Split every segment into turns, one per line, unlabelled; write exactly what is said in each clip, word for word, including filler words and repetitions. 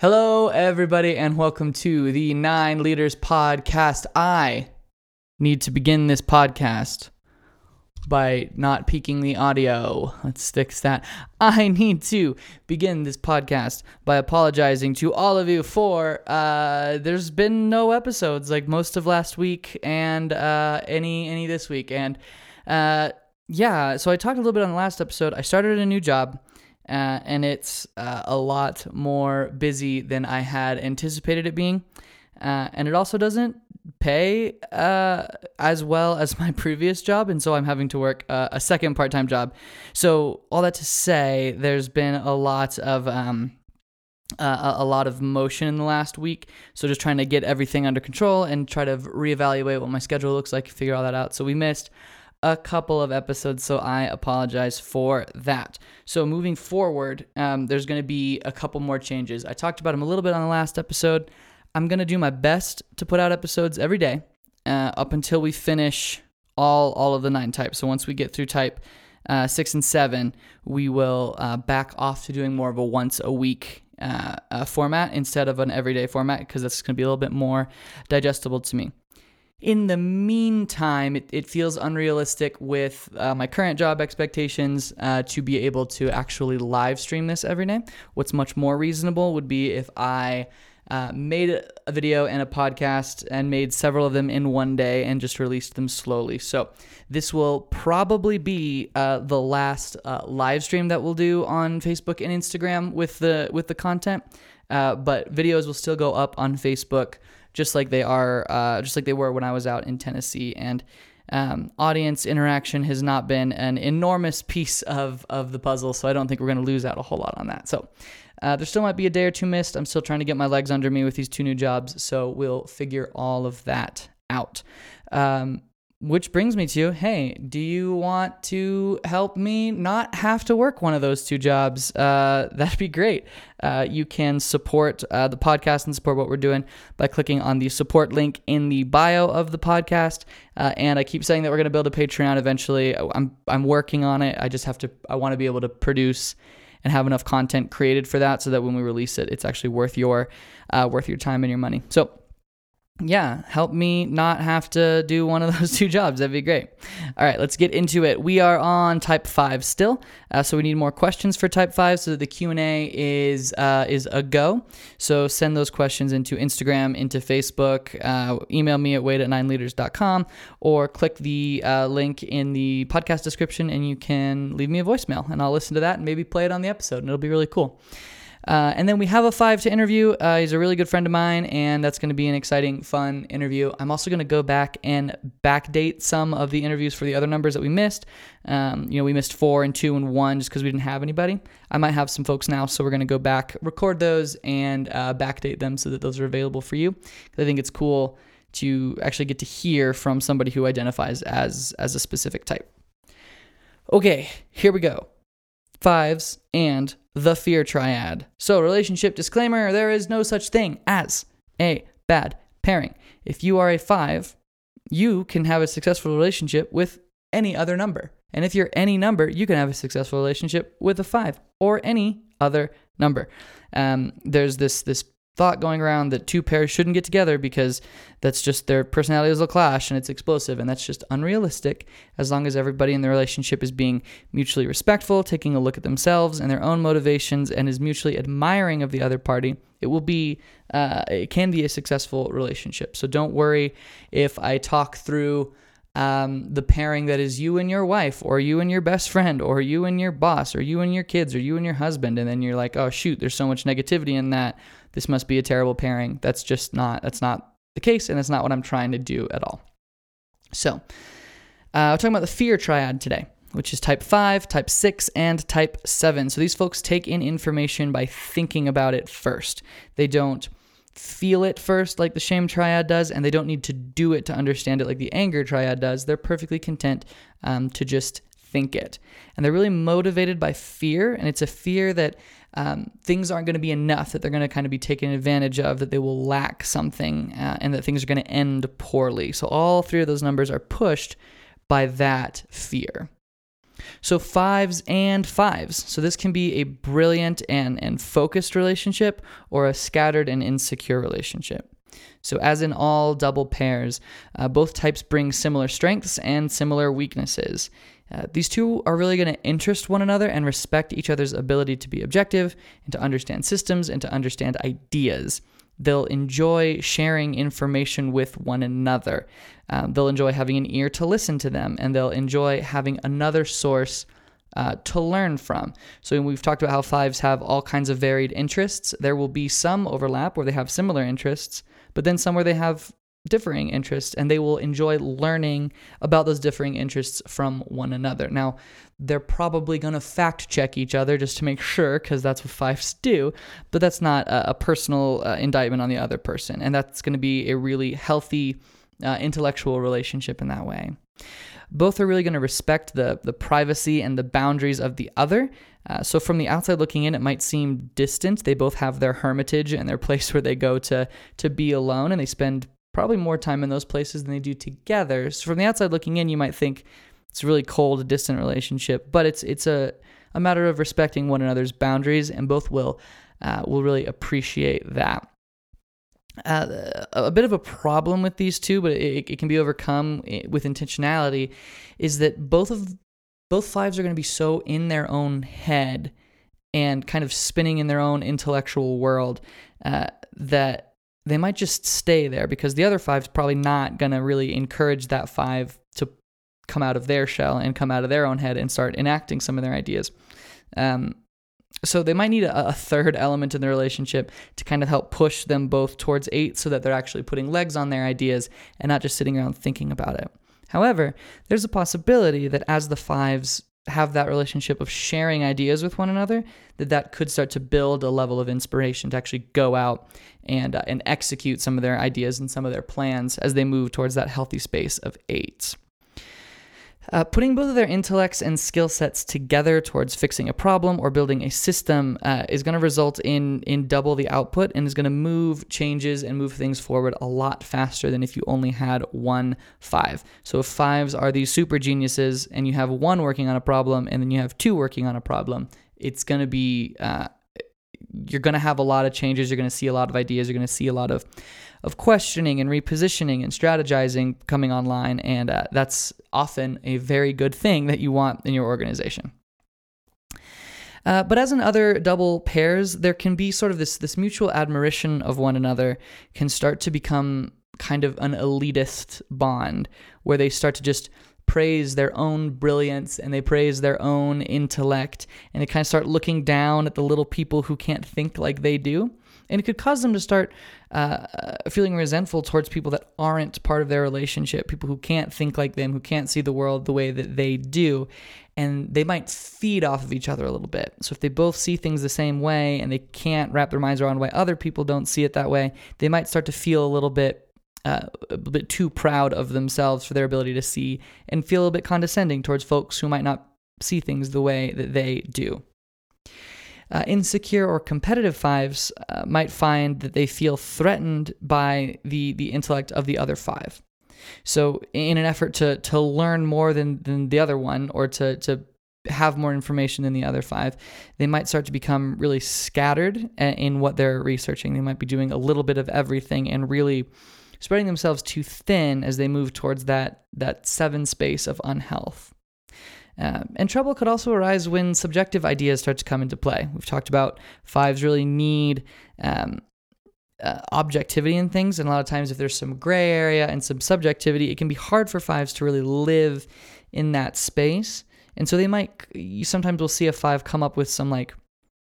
Hello, everybody, and welcome to the Nine Leaders Podcast. I need to begin this podcast by not peaking the audio. Let's fix that. I need to begin this podcast by apologizing to all of you for uh, there's been no episodes like most of last week and uh, any any this week. And uh, yeah, so I talked a little bit on the last episode. I started a new job. Uh, and it's uh, a lot more busy than I had anticipated it being. Uh, and it also doesn't pay uh, as well as my previous job, and so I'm having to work uh, a second part-time job. So all that to say, there's been a lot of um, uh, a lot of motion in the last week. So just trying to get everything under control and try to reevaluate what my schedule looks like, figure all that out. So we missed a couple of episodes, so I apologize for that. So moving forward, um, there's going to be a couple more changes. I talked about them a little bit on the last episode. I'm going to do my best to put out episodes every day uh, up until we finish all all of the nine types. So once we get through type uh, six and seven, we will uh, back off to doing more of a once a week uh, uh, format instead of an everyday format, because that's going to be a little bit more digestible to me. In the meantime, it, it feels unrealistic with uh, my current job expectations uh, to be able to actually live stream this every day. What's much more reasonable would be if I uh, made a video and a podcast and made several of them in one day and just released them slowly. So this will probably be uh, the last uh, live stream that we'll do on Facebook and Instagram with the with the content, uh, but videos will still go up on Facebook, just like they are, uh, just like they were when I was out in Tennessee. And um, audience interaction has not been an enormous piece of, of the puzzle, so I don't think we're going to lose out a whole lot on that. So uh, there still might be a day or two missed. I'm still trying to get my legs under me with these two new jobs, so we'll figure all of that out. Um, which brings me to, hey, do you want to help me not have to work one of those two jobs? Uh, that'd be great. Uh, you can support uh, the podcast and support what we're doing by clicking on the support link in the bio of the podcast. Uh, and I keep saying that we're going to build a Patreon eventually. I'm I'm working on it. I just have to, I want to be able to produce and have enough content created for that so that when we release it, it's actually worth your, uh, worth your time and your money. So yeah, help me not have to do one of those two jobs. That'd be great. All right, let's get into it. We are on type five still, uh, so we need more questions for type five so that the Q and A is uh, is a go. So send those questions into Instagram, into Facebook, uh, email me at wade at nine leaders dot com, or click the uh, link in the podcast description and you can leave me a voicemail and I'll listen to that and maybe play it on the episode, and it'll be really cool. Uh, and then we have a five to interview. Uh, he's a really good friend of mine, and that's going to be an exciting, fun interview. I'm also going to go back and backdate some of the interviews for the other numbers that we missed. Um, you know, we missed four and two and one just because we didn't have anybody. I might have some folks now, so we're going to go back, record those, and uh, backdate them so that those are available for you. I think it's cool to actually get to hear from somebody who identifies as as a specific type. Okay, here we go. Fives and the fear triad. So, relationship disclaimer, there is no such thing as a bad pairing. If you are a five, you can have a successful relationship with any other number. And if you're any number, you can have a successful relationship with a five or any other number. Um, there's this this thought going around that two pairs shouldn't get together because that's just their personalities will clash and it's explosive, and that's just unrealistic. As long as everybody in the relationship is being mutually respectful, taking a look at themselves and their own motivations, and is mutually admiring of the other party, it will be uh, it can be a successful relationship. So don't worry if I talk through Um, the pairing that is you and your wife, or you and your best friend, or you and your boss, or you and your kids, or you and your husband, and then you're like, oh shoot, there's so much negativity in that. This must be a terrible pairing. That's just not, that's not the case, and that's not what I'm trying to do at all. So, uh, we're talking about the fear triad today, which is type five, type six, and type seven. So these folks take in information by thinking about it first. They don't feel it first like the shame triad does, and they don't need to do it to understand it like the anger triad does. They're perfectly content um, to just think it. And they're really motivated by fear, and it's a fear that um, things aren't going to be enough, that they're going to kind of be taken advantage of, that they will lack something, uh, and that things are going to end poorly. So all three of those numbers are pushed by that fear. So fives and fives. So this can be a brilliant and, and focused relationship or a scattered and insecure relationship. So as in all double pairs, uh, both types bring similar strengths and similar weaknesses. Uh, these two are really going to interest one another and respect each other's ability to be objective and to understand systems and to understand ideas. They'll enjoy sharing information with one another. Um, they'll enjoy having an ear to listen to them, and they'll enjoy having another source uh, to learn from. So we've talked about how fives have all kinds of varied interests. There will be some overlap where they have similar interests, but then some where they have differing interests, and they will enjoy learning about those differing interests from one another. Now, they're probably going to fact check each other just to make sure, because that's what fives do, but that's not a, a personal uh, indictment on the other person, and that's going to be a really healthy uh, intellectual relationship in that way. Both are really going to respect the, the privacy and the boundaries of the other. Uh, so from the outside looking in, it might seem distant. They both have their hermitage and their place where they go to to be alone, and they spend probably more time in those places than they do together. So from the outside looking in, you might think it's a really cold, distant relationship, but it's it's a, a matter of respecting one another's boundaries, and both will uh, will really appreciate that. Uh, a bit of a problem with these two, but it, it can be overcome with intentionality, is that both of both fives are going to be so in their own head and kind of spinning in their own intellectual world uh, that they might just stay there, because the other five's probably not going to really encourage that five to come out of their shell and come out of their own head and start enacting some of their ideas. Um, so they might need a, a third element in the relationship to kind of help push them both towards eight, so that they're actually putting legs on their ideas and not just sitting around thinking about it. However, there's a possibility that as the fives have that relationship of sharing ideas with one another, that that could start to build a level of inspiration to actually go out and uh, and execute some of their ideas and some of their plans as they move towards that healthy space of eights. Uh, putting both of their intellects and skill sets together towards fixing a problem or building a system uh, is going to result in in double the output, and is going to move changes and move things forward a lot faster than if you only had one five. So if fives are these super geniuses and you have one working on a problem and then you have two working on a problem, it's going to be, uh, you're going to have a lot of changes, you're going to see a lot of ideas, you're going to see a lot of of questioning and repositioning and strategizing coming online, and uh, that's often a very good thing that you want in your organization. Uh, but as in other double pairs, there can be sort of this this mutual admiration of one another can start to become kind of an elitist bond, where they start to just praise their own brilliance and they praise their own intellect, and they kind of start looking down at the little people who can't think like they do. And it could cause them to start uh, feeling resentful towards people that aren't part of their relationship, people who can't think like them, who can't see the world the way that they do. And they might feed off of each other a little bit. So if they both see things the same way and they can't wrap their minds around why other people don't see it that way, they might start to feel a little bit uh, a bit too proud of themselves for their ability to see, and feel a bit condescending towards folks who might not see things the way that they do. Uh, insecure or competitive fives uh, might find that they feel threatened by the the intellect of the other five. So in an effort to to learn more than, than the other one, or to, to have more information than the other five, they might start to become really scattered in what they're researching. They might be doing a little bit of everything and really spreading themselves too thin as they move towards that, that seven space of unhealth. Uh, and trouble could also arise when subjective ideas start to come into play. We've talked about fives really need um, uh, objectivity in things, and a lot of times if there's some gray area and some subjectivity, it can be hard for fives to really live in that space. And so they might, you sometimes will see a five come up with some, like,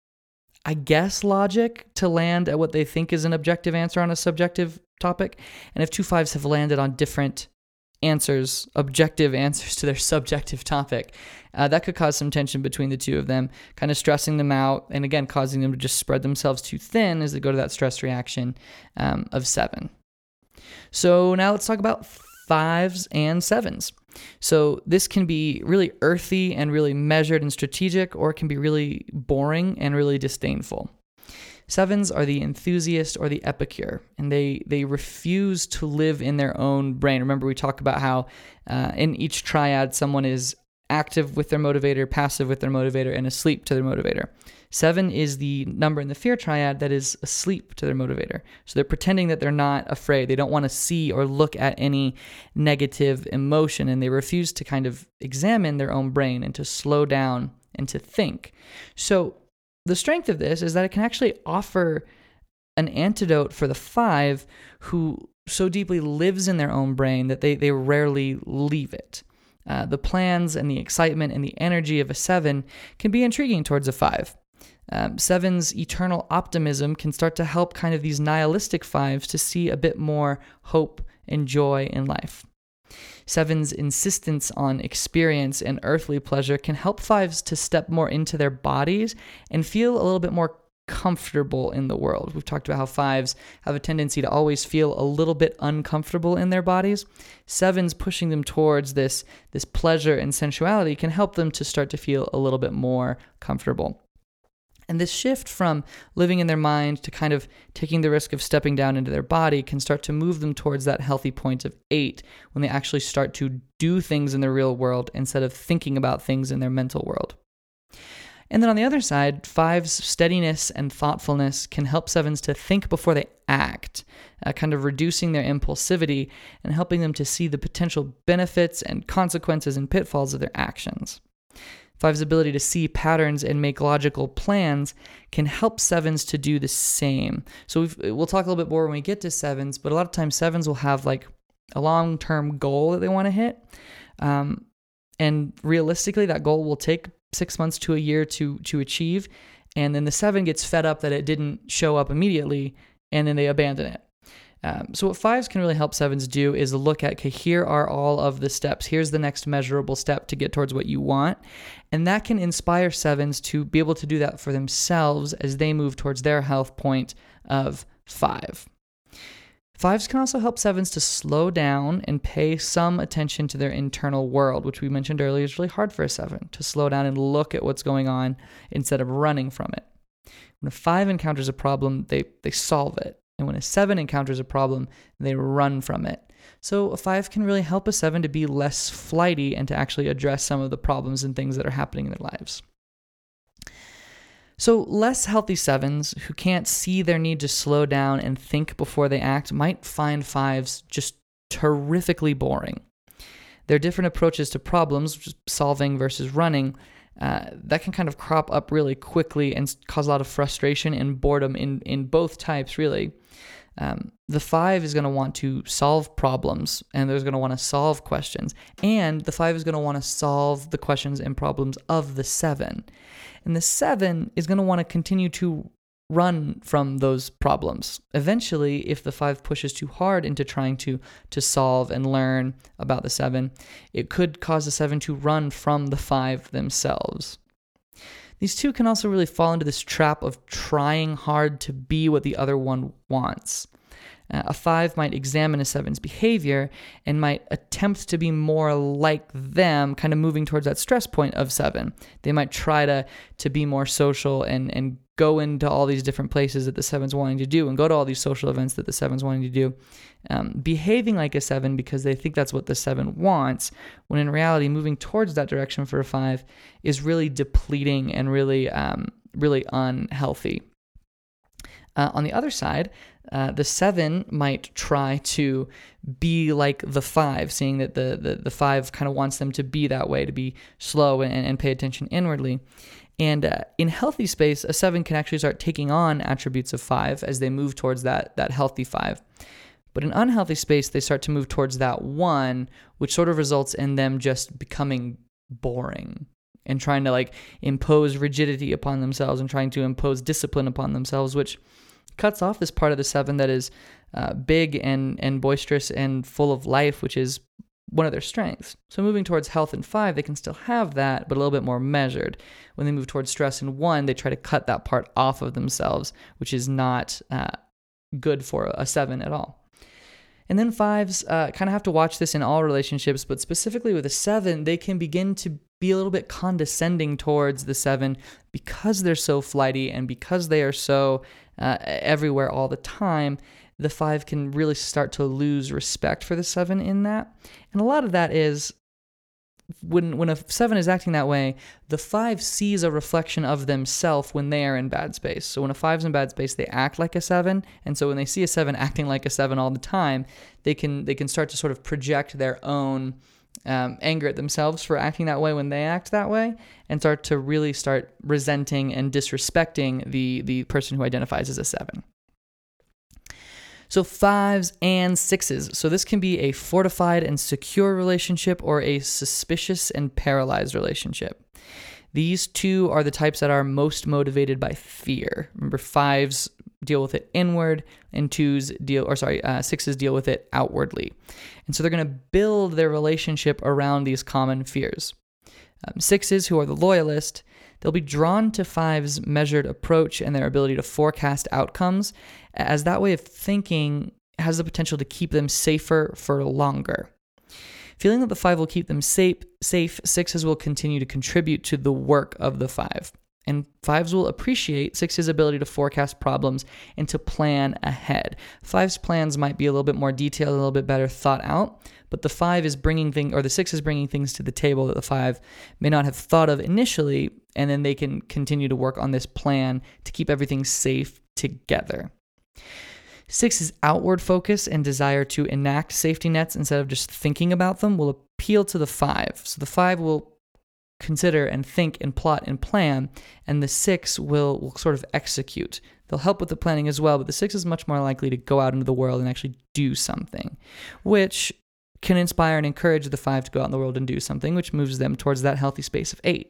I guess, logic to land at what they think is an objective answer on a subjective topic. And if two fives have landed on different answers, objective answers to their subjective topic, uh, that could cause some tension between the two of them, kind of stressing them out, and again, causing them to just spread themselves too thin as they go to that stress reaction um, of seven. So now let's talk about fives and sevens. So this can be really earthy and really measured and strategic, or it can be really boring and really disdainful. Sevens are the enthusiast or the epicure, and they, they refuse to live in their own brain. Remember, we talked about how uh, in each triad, someone is active with their motivator, passive with their motivator, and asleep to their motivator. Seven is the number in the fear triad that is asleep to their motivator. So they're pretending that they're not afraid. They don't want to see or look at any negative emotion, and they refuse to kind of examine their own brain and to slow down and to think. So the strength of this is that it can actually offer an antidote for the five who so deeply lives in their own brain that they, they rarely leave it. Uh, the plans and the excitement and the energy of a seven can be intriguing towards a five. Um, seven's eternal optimism can start to help kind of these nihilistic fives to see a bit more hope and joy in life. Seven's insistence on experience and earthly pleasure can help fives to step more into their bodies and feel a little bit more comfortable in the world. We've talked about how fives have a tendency to always feel a little bit uncomfortable in their bodies. Sevens pushing them towards this, this pleasure and sensuality can help them to start to feel a little bit more comfortable. And this shift from living in their mind to kind of taking the risk of stepping down into their body can start to move them towards that healthy point of eight when they actually start to do things in the real world instead of thinking about things in their mental world. And then on the other side, fives' steadiness and thoughtfulness can help sevens to think before they act, uh, kind of reducing their impulsivity and helping them to see the potential benefits and consequences and pitfalls of their actions. Five's ability to see patterns and make logical plans can help sevens to do the same. So we've, we'll talk a little bit more when we get to sevens, but a lot of times sevens will have like a long-term goal that they want to hit. Um, and realistically, that goal will take six months to a year to to achieve. And then the seven gets fed up that it didn't show up immediately, and then they abandon it. Um, so what fives can really help sevens do is look at, okay, here are all of the steps. Here's the next measurable step to get towards what you want. And that can inspire sevens to be able to do that for themselves as they move towards their health point of five. Fives can also help sevens to slow down and pay some attention to their internal world, which we mentioned earlier is really hard for a seven, to slow down and look at what's going on instead of running from it. When a five encounters a problem, they, they solve it. And when a seven encounters a problem, they run from it. So a five can really help a seven to be less flighty and to actually address some of the problems and things that are happening in their lives. So less healthy sevens who can't see their need to slow down and think before they act might find fives just terrifically boring. Their different approaches to problems, which is solving versus running, uh, that can kind of crop up really quickly and cause a lot of frustration and boredom in, in both types, really. Um, the five is going to want to solve problems, and they're going to want to solve questions. And the five is going to want to solve the questions and problems of the seven. And the seven is going to want to continue to run from those problems. Eventually, if the five pushes too hard into trying to, to solve and learn about the seven, it could cause the seven to run from the five themselves. These two can also really fall into this trap of trying hard to be what the other one wants. Uh, a five might examine a seven's behavior and might attempt to be more like them, kind of moving towards that stress point of seven. They might try to, to be more social and, and go into all these different places that the seven's wanting to do and go to all these social events that the seven's wanting to do, um, behaving like a seven because they think that's what the seven wants, when in reality, moving towards that direction for a five is really depleting and really, um, really unhealthy. Uh, on the other side, uh, the seven might try to be like the five, seeing that the, the, the five kind of wants them to be that way, to be slow and, and pay attention inwardly. And uh, in healthy space, a seven can actually start taking on attributes of five as they move towards that, that healthy five. But in unhealthy space, they start to move towards that one, which sort of results in them just becoming boring and trying to like impose rigidity upon themselves and trying to impose discipline upon themselves, which cuts off this part of the seven that is uh, big and, and boisterous and full of life, which is one of their strengths. So moving towards health in five, they can still have that, but a little bit more measured. When they move towards stress in one, they try to cut that part off of themselves, which is not uh, good for a seven at all. And then fives uh, kind of have to watch this in all relationships, but specifically with a seven, they can begin to be a little bit condescending towards the seven because they're so flighty and because they are so uh, everywhere all the time. The five can really start to lose respect for the seven in that. And a lot of that is when when a seven is acting that way, the five sees a reflection of themselves when they are in bad space. So when a five's in bad space, they act like a seven, and so when they see a seven acting like a seven all the time, they can they can start to sort of project their own um, anger at themselves for acting that way when they act that way, and start to really start resenting and disrespecting the the person who identifies as a seven. So fives and sixes. So this can be a fortified and secure relationship or a suspicious and paralyzed relationship. These two are the types that are most motivated by fear. Remember, fives deal with it inward, and twos deal, or sorry, uh, sixes deal with it outwardly. And so they're going to build their relationship around these common fears. Um, sixes, who are the loyalist, they'll be drawn to fives' measured approach and their ability to forecast outcomes, as that way of thinking has the potential to keep them safer for longer. Feeling that the five will keep them safe, safe, sixes will continue to contribute to the work of the five. And fives will appreciate sixes' ability to forecast problems and to plan ahead. Fives' plans might be a little bit more detailed, a little bit better thought out, but the five is bringing things, or the six is bringing things to the table that the five may not have thought of initially, and then they can continue to work on this plan to keep everything safe together. Six's outward focus and desire to enact safety nets instead of just thinking about them will appeal to the five. So the five will consider and think and plot and plan, and the six will, will sort of execute. They'll help with the planning as well, but the six is much more likely to go out into the world and actually do something, which can inspire and encourage the five to go out in the world and do something, which moves them towards that healthy space of eight.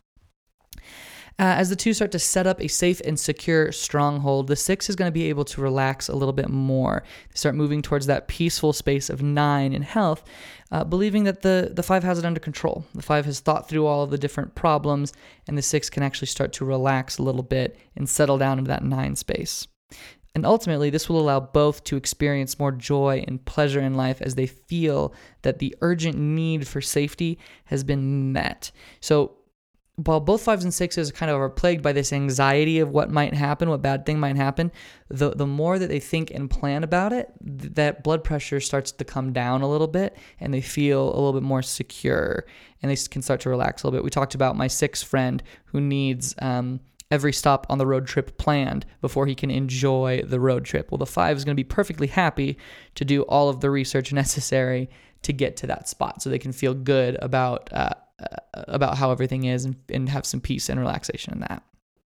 Uh, as the two start to set up a safe and secure stronghold, the six is going to be able to relax a little bit more. They start moving towards that peaceful space of nine in health, uh, believing that the, the five has it under control. The five has thought through all of the different problems, and the six can actually start to relax a little bit and settle down into that nine space. And ultimately, this will allow both to experience more joy and pleasure in life as they feel that the urgent need for safety has been met. So while both fives and sixes kind of are plagued by this anxiety of what might happen, what bad thing might happen, the the more that they think and plan about it, th- that blood pressure starts to come down a little bit, and they feel a little bit more secure, and they can start to relax a little bit. We talked about my sixth friend who needs um, every stop on the road trip planned before he can enjoy the road trip. Well, the five is going to be perfectly happy to do all of the research necessary to get to that spot so they can feel good about uh, about how everything is and, and have some peace and relaxation in that.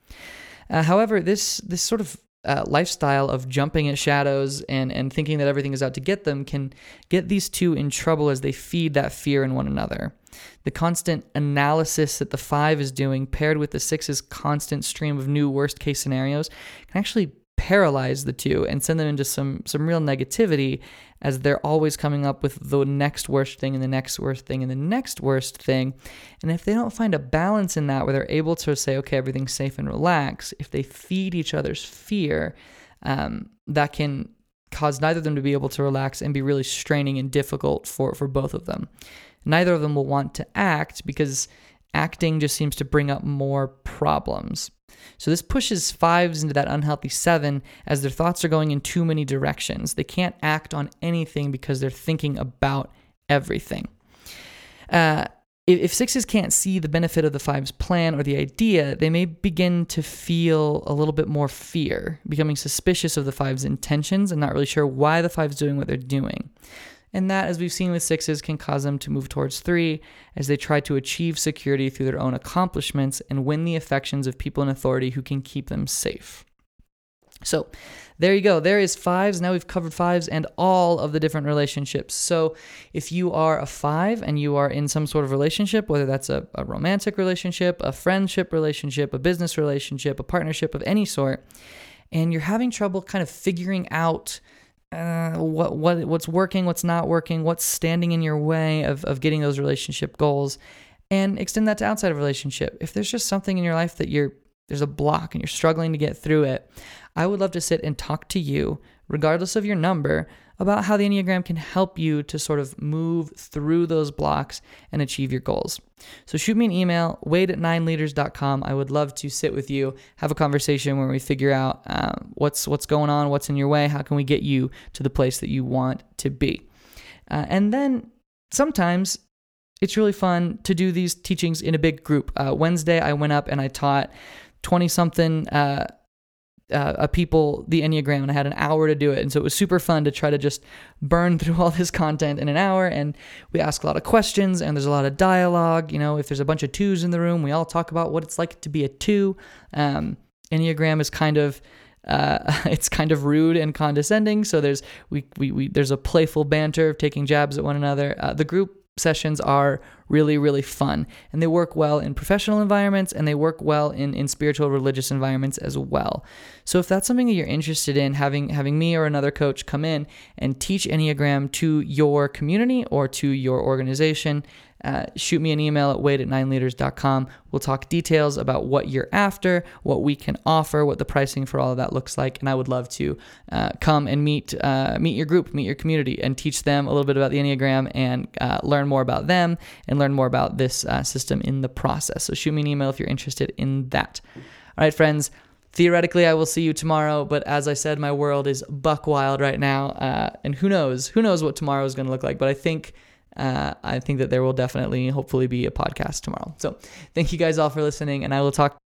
Uh, however, this this sort of uh, lifestyle of jumping at shadows and, and thinking that everything is out to get them can get these two in trouble as they feed that fear in one another. The constant analysis that the five is doing, paired with the six's constant stream of new worst-case scenarios, can actually paralyze the two and send them into some some real negativity, as they're always coming up with the next worst thing and the next worst thing and the next worst thing. And if they don't find a balance in that where they're able to say, okay, everything's safe and relax, if they feed each other's fear, um, that can cause neither of them to be able to relax and be really straining and difficult for, for both of them. Neither of them will want to act because acting just seems to bring up more problems. So this pushes fives into that unhealthy seven as their thoughts are going in too many directions. They can't act on anything because they're thinking about everything. Uh, if, if sixes can't see the benefit of the five's plan or the idea, they may begin to feel a little bit more fear, becoming suspicious of the five's intentions and not really sure why the five's doing what they're doing. And that, as we've seen with sixes, can cause them to move towards three as they try to achieve security through their own accomplishments and win the affections of people in authority who can keep them safe. So there you go. There is fives. Now we've covered fives and all of the different relationships. So if you are a five and you are in some sort of relationship, whether that's a, a romantic relationship, a friendship relationship, a business relationship, a partnership of any sort, and you're having trouble kind of figuring out Uh, what what what's working, what's not working, what's standing in your way of, of getting those relationship goals, and extend that to outside of relationship. If there's just something in your life that you're there's a block and you're struggling to get through it, I would love to sit and talk to you, regardless of your number, about how the Enneagram can help you to sort of move through those blocks and achieve your goals. So shoot me an email, wade at nine leaders dot com. I would love to sit with you, have a conversation where we figure out uh, what's what's going on, what's in your way, how can we get you to the place that you want to be. Uh, and then sometimes it's really fun to do these teachings in a big group. Uh, Wednesday, I went up and I taught twenty-something uh, uh, people the Enneagram, and I had an hour to do it. And so it was super fun to try to just burn through all this content in an hour. And we ask a lot of questions, and there's a lot of dialogue. You know, if there's a bunch of twos in the room, we all talk about what it's like to be a two. Um, Enneagram is kind of... Uh, it's kind of rude and condescending. So there's we, we, we there's a playful banter of taking jabs at one another. Uh, the group sessions are really, really fun, and they work well in professional environments, and they work well in, in spiritual, religious environments as well. So if that's something that you're interested in, having having me or another coach come in and teach Enneagram to your community or to your organization, Uh, shoot me an email at wade at nine leaders dot com. We'll talk details about what you're after, what we can offer, what the pricing for all of that looks like, and I would love to uh, come and meet uh, meet your group, meet your community, and teach them a little bit about the Enneagram and uh, learn more about them and learn more about this uh, system in the process. So shoot me an email if you're interested in that. All right, friends. Theoretically, I will see you tomorrow, but as I said, my world is buck wild right now, uh, and who knows? Who knows what tomorrow is going to look like? But I think. Uh, I think that there will definitely, hopefully, be a podcast tomorrow. So thank you guys all for listening, and I will talk